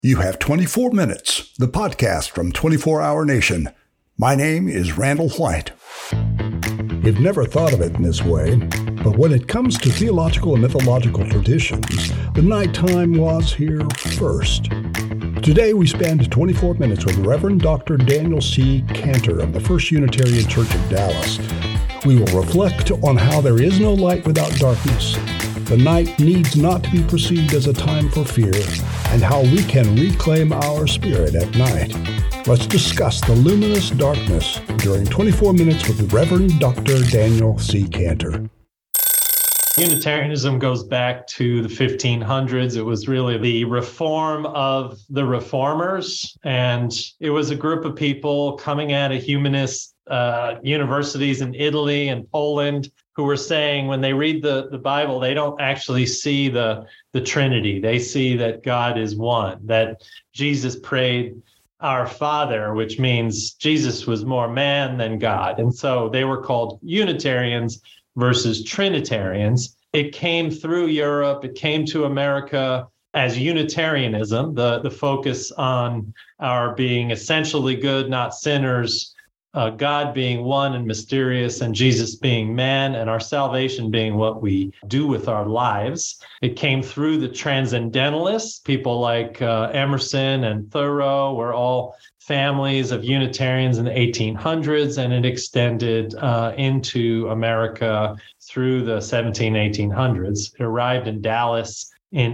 You have 24 minutes, the podcast from 24 Hour Nation. My name is Randall White. You've never thought of it in this way, but when it comes to theological and mythological traditions, the nighttime was here first. Today we spend 24 minutes with Reverend Dr. Daniel C. Cantor of the First Unitarian Church of Dallas. We will reflect on how there is no light without darkness. The night needs not to be perceived as a time for fear, and how we can reclaim our spirit at night. Let's discuss the luminous darkness during 24 minutes with Reverend Dr. Daniel C. Cantor. Unitarianism goes back to the 1500s. It was really the reform of the reformers, and it was a group of people coming out of humanist universities in Italy and Poland who were saying when they read the Bible, they don't actually see the Trinity. They see that God is one, that Jesus prayed our Father, which means Jesus was more man than God. And so they were called Unitarians versus Trinitarians. It came through Europe. It came to America as Unitarianism, the focus on our being essentially good, not sinners, God being one and mysterious, and Jesus being man, and our salvation being what we do with our lives. It came through the Transcendentalists. People like Emerson and Thoreau were all families of Unitarians in the 1800s, and it extended into America through the 1800s. It arrived in Dallas in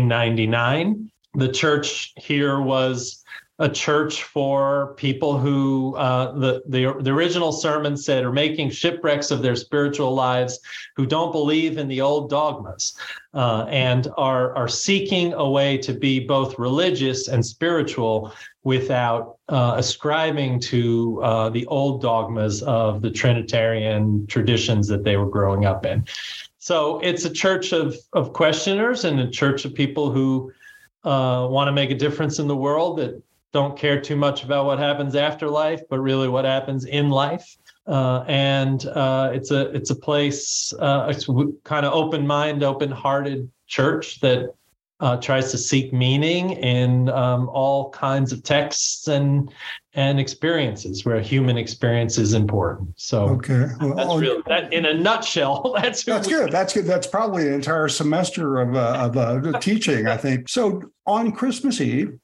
1899. The church here was a church for people who the original sermon said are making shipwrecks of their spiritual lives, who don't believe in the old dogmas and are seeking a way to be both religious and spiritual without ascribing to the old dogmas of the Trinitarian traditions that they were growing up in. So it's a church of questioners and a church of people who want to make a difference in the world, that don't care too much about what happens after life, but really what happens in life. It's a place, it's kind of open mind, open hearted church that tries to seek meaning in all kinds of texts and experiences where human experience is important. So okay, well, that's really that in a nutshell. That's good. That's good. That's probably an entire semester of teaching, I think. So on Christmas Eve,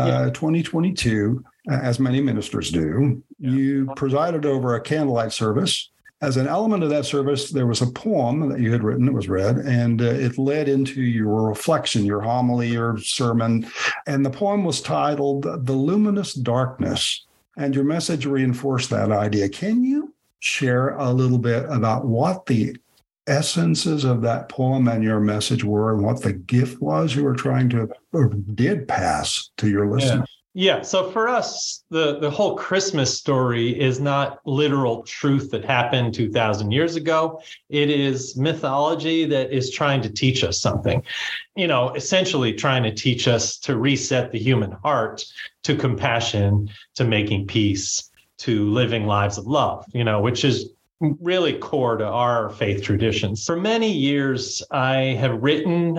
2022, as many ministers do, you presided over a candlelight service. As an element of that service, there was a poem that you had written that was read, and it led into your reflection, your homily, your sermon. And the poem was titled The Luminous Darkness, and your message reinforced that idea. Can you share a little bit about what the essences of that poem and your message were, and what the gift was you were trying to or did pass to your listeners? Yeah. So for us, the whole Christmas story is not literal truth that happened 2,000 years ago. It is mythology that is trying to teach us something, essentially trying to teach us to reset the human heart to compassion, to making peace, to living lives of love, which is really core to our faith traditions. For many years, I have written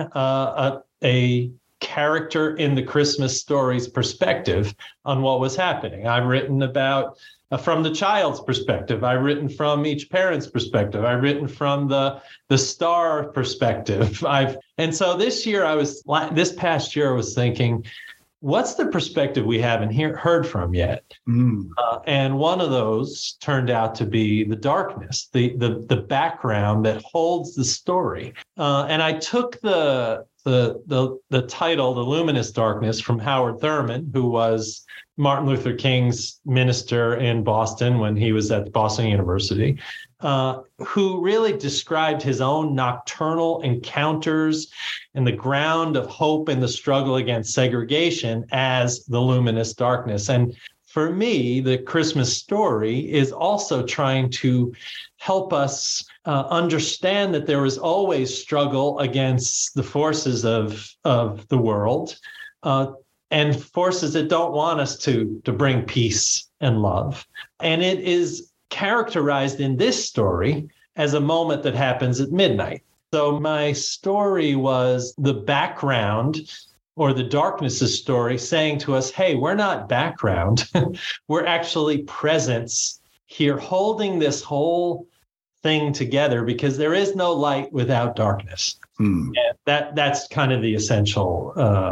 a character in the Christmas story's perspective on what was happening. I've written about from the child's perspective. I've written from each parent's perspective. I've written from the star perspective. And so this past year, I was thinking, what's the perspective we haven't heard from yet? And one of those turned out to be the darkness, the background that holds the story. And I took the title, The Luminous Darkness, from Howard Thurman, who was Martin Luther King's minister in Boston when he was at Boston University, who really described his own nocturnal encounters in the ground of hope in the struggle against segregation as the luminous darkness. And for me, the Christmas story is also trying to help us understand that there is always struggle against the forces of the world and forces that don't want us to bring peace and love. And it is characterized in this story as a moment that happens at midnight. So my story was the background or the darkness's story, saying to us, hey, we're not background. We're actually presence here, holding this whole thing together, because there is no light without darkness. And that's kind of the essential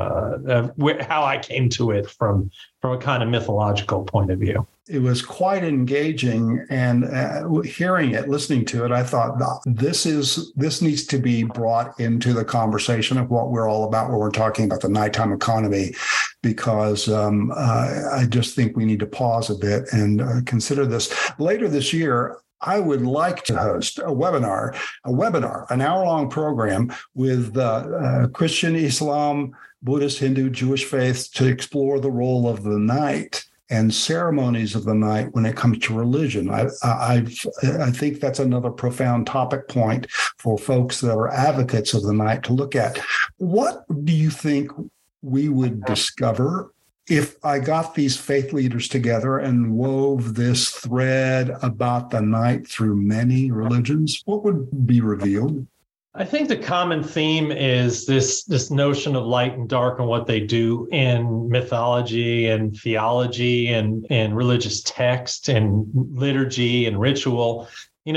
how I came to it from a kind of mythological point of view. It was quite engaging, and hearing it, listening to it, I thought this needs to be brought into the conversation of what we're all about when we're talking about the nighttime economy, because I just think we need to pause a bit and consider this. Later this year, I would like to host a webinar, an hour-long program with Christian, Islam, Buddhist, Hindu, Jewish faiths to explore the role of the night and ceremonies of the night when it comes to religion. I think that's another profound topic point for folks that are advocates of the night to look at. What do you think we would discover if I got these faith leaders together and wove this thread about the night through many religions? What would be revealed? I think the common theme is this notion of light and dark and what they do in mythology and theology and religious text and liturgy and ritual.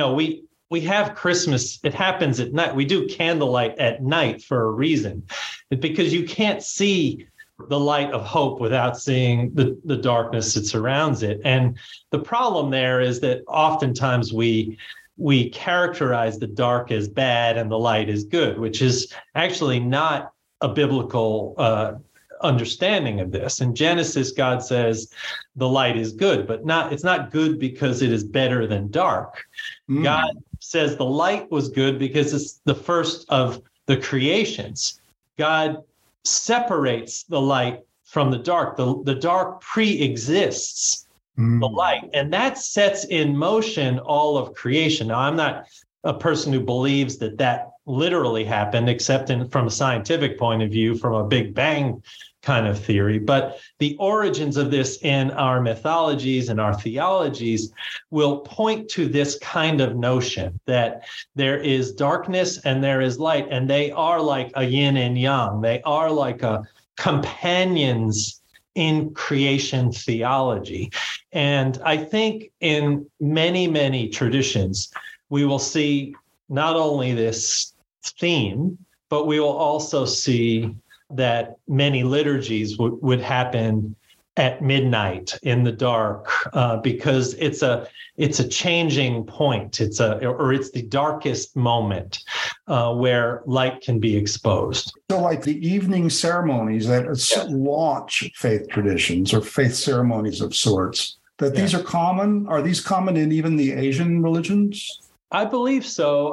We have Christmas. It happens at night. We do candlelight at night for a reason. It's because you can't see the light of hope without seeing the darkness that surrounds it. And the problem there is that oftentimes we characterize the dark as bad and the light as good, which is actually not a biblical understanding of this. In Genesis, God says the light is good, but it's not good because it is better than dark. God says the light was good because it's the first of the creations. God separates the light from the dark. The dark pre-exists the light, and that sets in motion all of creation. Now, I'm not a person who believes that literally happened, except from a scientific point of view, from a Big Bang kind of theory. But the origins of this in our mythologies and our theologies will point to this kind of notion that there is darkness and there is light, and they are like a yin and yang. They are like a companions in creation theology. And I think in many, many traditions, we will see not only this theme, but we will also see that many liturgies would happen at midnight in the dark, because it's a changing point. It's the darkest moment where light can be exposed. So, like the evening ceremonies that launch faith traditions or faith ceremonies of sorts, these are common. Are these common in even the Asian religions? I believe so.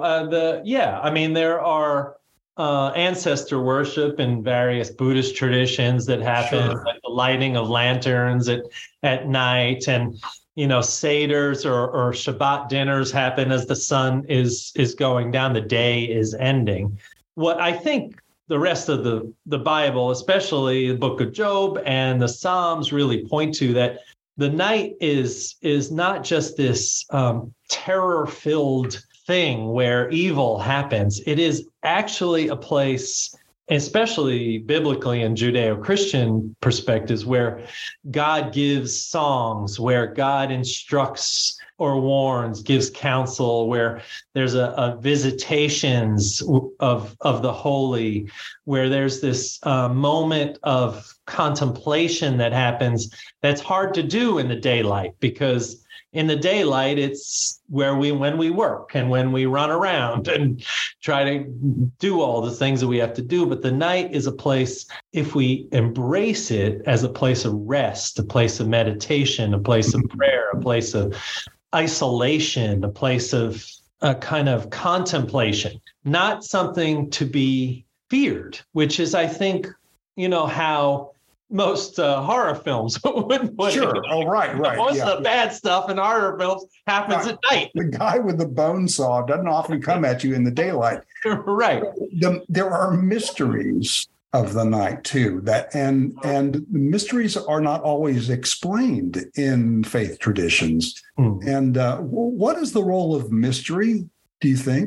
There are ancestor worship in various Buddhist traditions that happen, like the lighting of lanterns at night, and seders or Shabbat dinners happen as the sun is going down, the day is ending. What I think the rest of the Bible, especially the book of Job and the Psalms, really point to, that the night is not just this terror-filled thing where evil happens. It is actually a place, especially biblically and Judeo-Christian perspectives, where God gives songs, where God instructs or warns, gives counsel, where there's a visitations of the holy, where there's this moment of contemplation that happens that's hard to do in the daylight, because in the daylight, it's when we work and when we run around and try to do all the things that we have to do. But the night is a place, if we embrace it as a place of rest, a place of meditation, a place of prayer, a place of isolation, a place of a kind of contemplation, not something to be feared, which is, I think, how most horror films would. Sure. Oh, right. Most of the bad stuff in horror films happens at night. The guy with the bone saw doesn't often come at you in the daylight. Right. There are mysteries of the night too, and the mysteries are not always explained in faith traditions. And what is the role of mystery, do you think?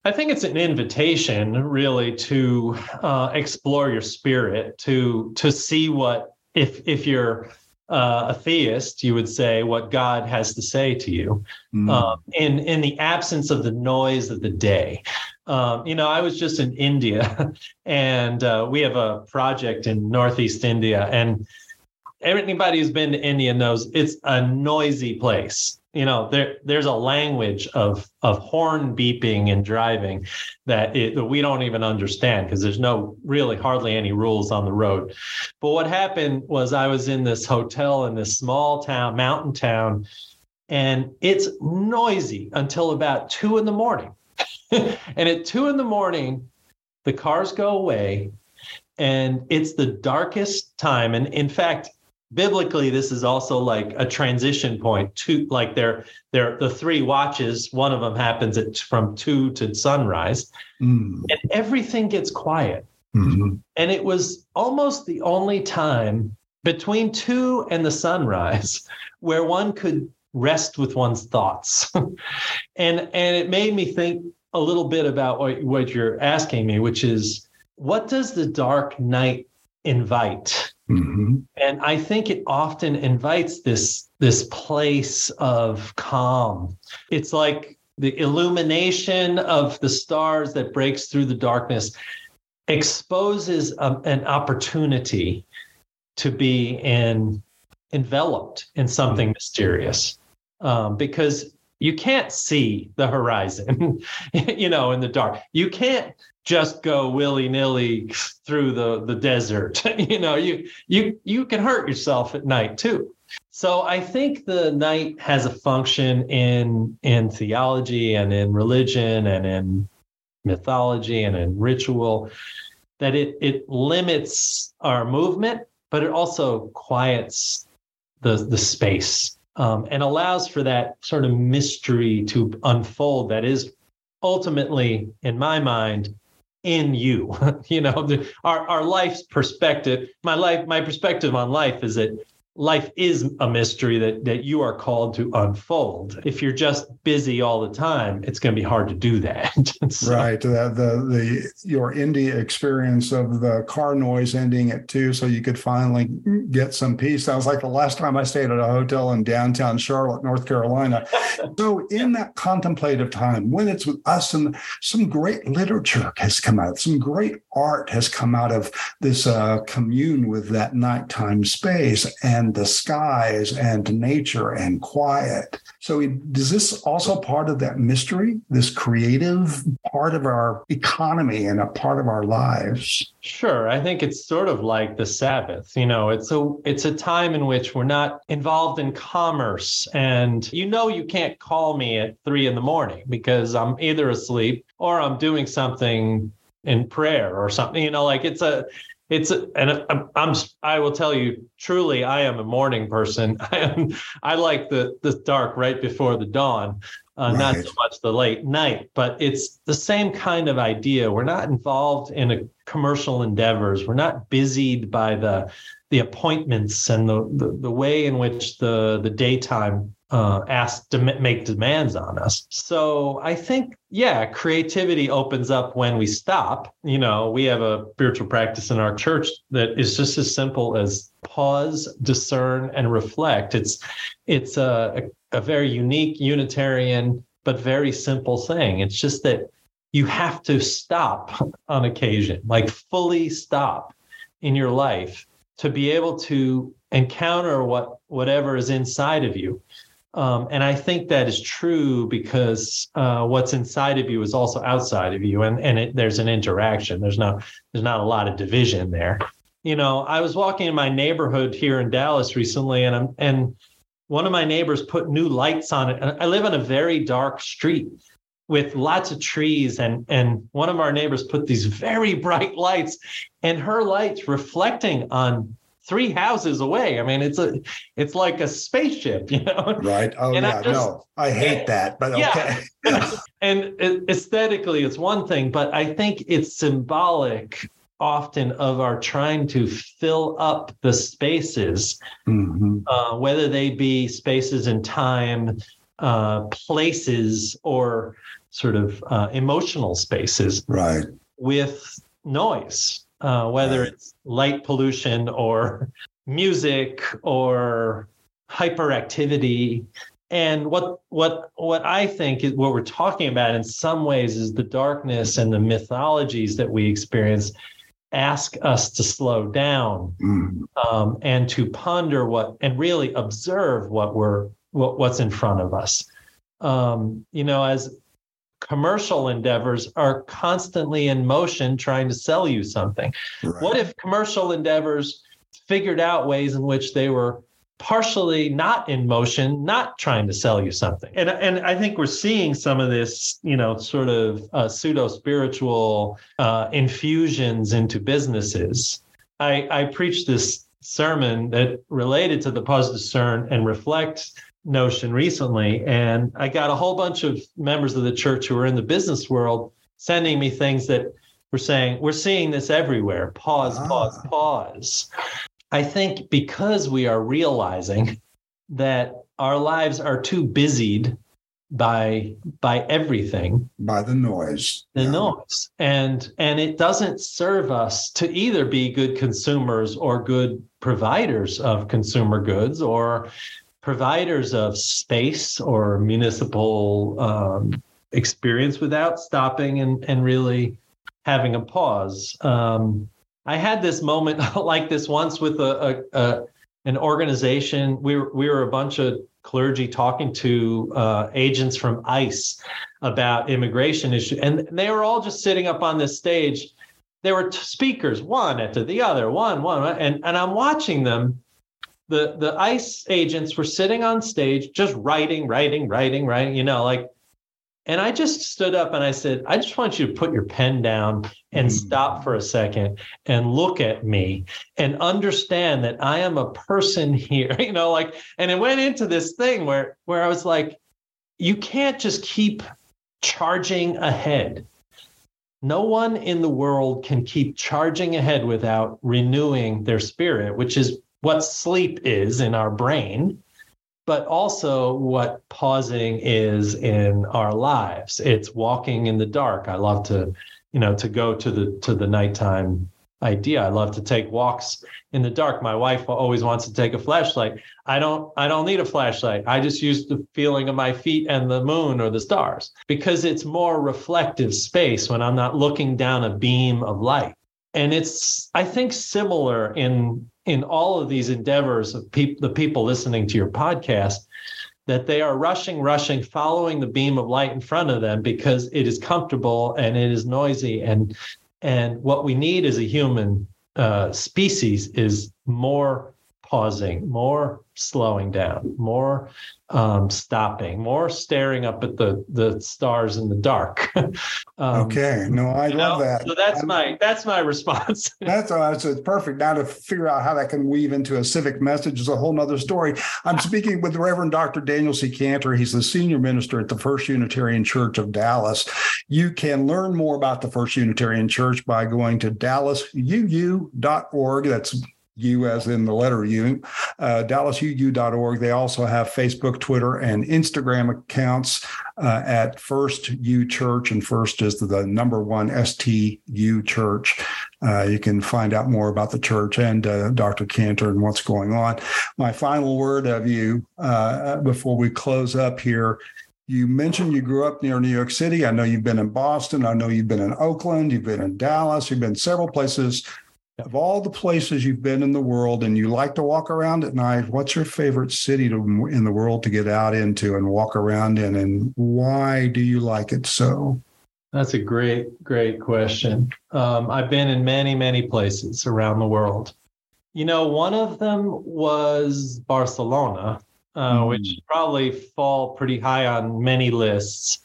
I think it's an invitation really to explore your spirit, to see what, if you're a theist, you would say what God has to say to you in the absence of the noise of the day. I was just in India and we have a project in Northeast India, and anybody who's been to India knows it's a noisy place. There's a language of horn beeping and driving that we don't even understand because there's hardly any rules on the road. But what happened was I was in this hotel in this small town, mountain town, and it's noisy until about 2 a.m. And at 2 a.m, the cars go away and it's the darkest time. And in fact, biblically, this is also like a transition point to like they're the 3 watches. One of them happens from 2 to sunrise, and everything gets quiet. Mm-hmm. And it was almost the only time between 2 and the sunrise where one could rest with one's thoughts. and it made me think a little bit about what you're asking me, which is, what does the dark night invite? Mm-hmm. And I think it often invites this place of calm. It's like the illumination of the stars that breaks through the darkness exposes an opportunity to be enveloped in something mysterious, because you can't see the horizon, in the dark. You can't just go willy-nilly through the desert. You can hurt yourself at night too. So I think the night has a function in theology and in religion and in mythology and in ritual, that it limits our movement, but it also quiets the space, and allows for that sort of mystery to unfold that is ultimately, in my mind, in you. Our life's perspective, my perspective on life is that life is a mystery that you are called to unfold. If you're just busy all the time, it's going to be hard to do that. So, right. Your India experience of the car noise ending at 2, so you could finally get some peace. That was like the last time I stayed at a hotel in downtown Charlotte, North Carolina. So in that contemplative time, when it's with us, and some great literature has come out, some great art has come out of this commune with that nighttime space and the skies and nature and quiet. So is this also part of that mystery, this creative part of our economy and a part of our lives? Sure. I think it's sort of like the Sabbath. It's a time in which we're not involved in commerce. And you can't call me at 3 a.m. because I'm either asleep or I'm doing something in prayer or something. I will tell you, truly, I am a morning person. I like the dark right before the dawn, not so much the late night, but it's the same kind of idea. We're not involved in commercial endeavors. We're not busied by the appointments and the way in which the daytime asked to make demands on us. So I think, creativity opens up when we stop. We have a spiritual practice in our church that is just as simple as pause, discern, and reflect. It's a very unique Unitarian, but very simple thing. It's just that you have to stop on occasion, like fully stop in your life to be able to encounter whatever is inside of you. And I think that is true because what's inside of you is also outside of you, and there's an interaction. There's not a lot of division there. I was walking in my neighborhood here in Dallas recently, and one of my neighbors put new lights on it. And I live on a very dark street with lots of trees, and one of our neighbors put these very bright lights, and her lights reflecting on 3 houses away. I mean, it's like a spaceship, Right. Oh, and I hate that, but okay. Yeah. And aesthetically, it's one thing, but I think it's symbolic often of our trying to fill up the spaces, whether they be spaces in time, places or sort of emotional spaces Right. with noise, whether Right. it's light pollution or music or hyperactivity. And what I think is what we're talking about in some ways is the darkness and the mythologies that we experience ask us to slow down, and to ponder and really observe what's in front of us. As commercial endeavors are constantly in motion trying to sell you something. Right. What if commercial endeavors figured out ways in which they were partially not in motion, not trying to sell you something? And I think we're seeing some of this, sort of pseudo-spiritual infusions into businesses. I preached this sermon that related to the pause, discern, and reflect notion recently, and I got a whole bunch of members of the church who are in the business world sending me things that were saying, we're seeing this everywhere. Pause. I think because we are realizing that our lives are too busied by everything, by the noise, noise, and it doesn't serve us to either be good consumers or good providers of consumer goods or providers of space or municipal experience without stopping and really having a pause. I had this moment like this once with an organization. We were a bunch of clergy talking to agents from ICE about immigration issues, and they were all just sitting up on this stage. There were speakers, one after the other, one, and I'm watching them. The ICE agents were sitting on stage, just writing, and I just stood up and I said, I just want you to put your pen down and stop for a second and look at me and understand that I am a person here, and it went into this thing where I was like, you can't just keep charging ahead. No one in the world can keep charging ahead without renewing their spirit, which is what sleep is in our brain, but also what pausing is in our lives. It's walking in the dark. I love to go to the nighttime idea. I love to take walks in the dark. My wife always wants to take a flashlight. I don't need a flashlight. I just use the feeling of my feet and the moon or the stars because it's more reflective space when I'm not looking down a beam of light. And it's, I think, similar in all of these endeavors of the people listening to your podcast, that they are rushing, following the beam of light in front of them because it is comfortable and it is noisy. And what we need as a human species is more pausing, more slowing down, more stopping, more staring up at the stars in the dark. Okay, no, I love that. So that's my response. It's perfect. Now to figure out how that can weave into a civic message is a whole nother story. I'm speaking with the Reverend Dr. Daniel C. Cantor. He's the senior minister at the First Unitarian Church of Dallas. You can learn more about the First Unitarian Church by going to dallasuu.org. That's U as in the letter U, dallasuu.org. They also have Facebook, Twitter, and Instagram accounts at First U Church, and First is the number one STU Church. You can find out more about the church and Dr. Cantor and what's going on. My final word of you before we close up here. You mentioned you grew up near New York City. I know you've been in Boston. I know you've been in Oakland. You've been in Dallas. You've been several places. Of all the places you've been in the world and you like to walk around at night, what's your favorite city in the world to get out into and walk around in, and why do you like it so? That's a great question. I've been in many, many places around the world. One of them was Barcelona, which probably fall pretty high on many lists,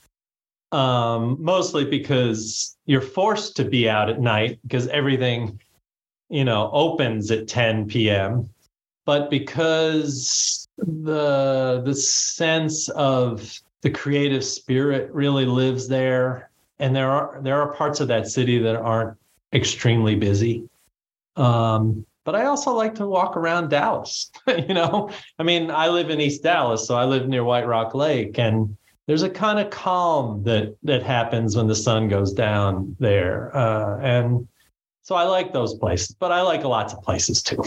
mostly because you're forced to be out at night because everything opens at 10 p.m. But because the sense of the creative spirit really lives there, and there are parts of that city that aren't extremely busy. But but I also like to walk around Dallas. I mean, I live in East Dallas, so I live near White Rock Lake, and there's a kind of calm that happens when the sun goes down there. And so I like those places, but I like lots of places too.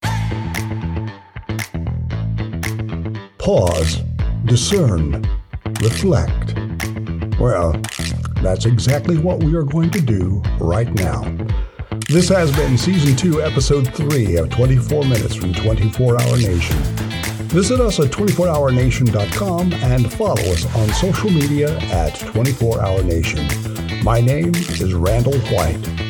Pause, discern, reflect. Well, that's exactly what we are going to do right now. This has been Season 2, Episode 3 of 24 Minutes from 24 Hour Nation. Visit us at 24hournation.com and follow us on social media at 24 Hour Nation. My name is Randall White.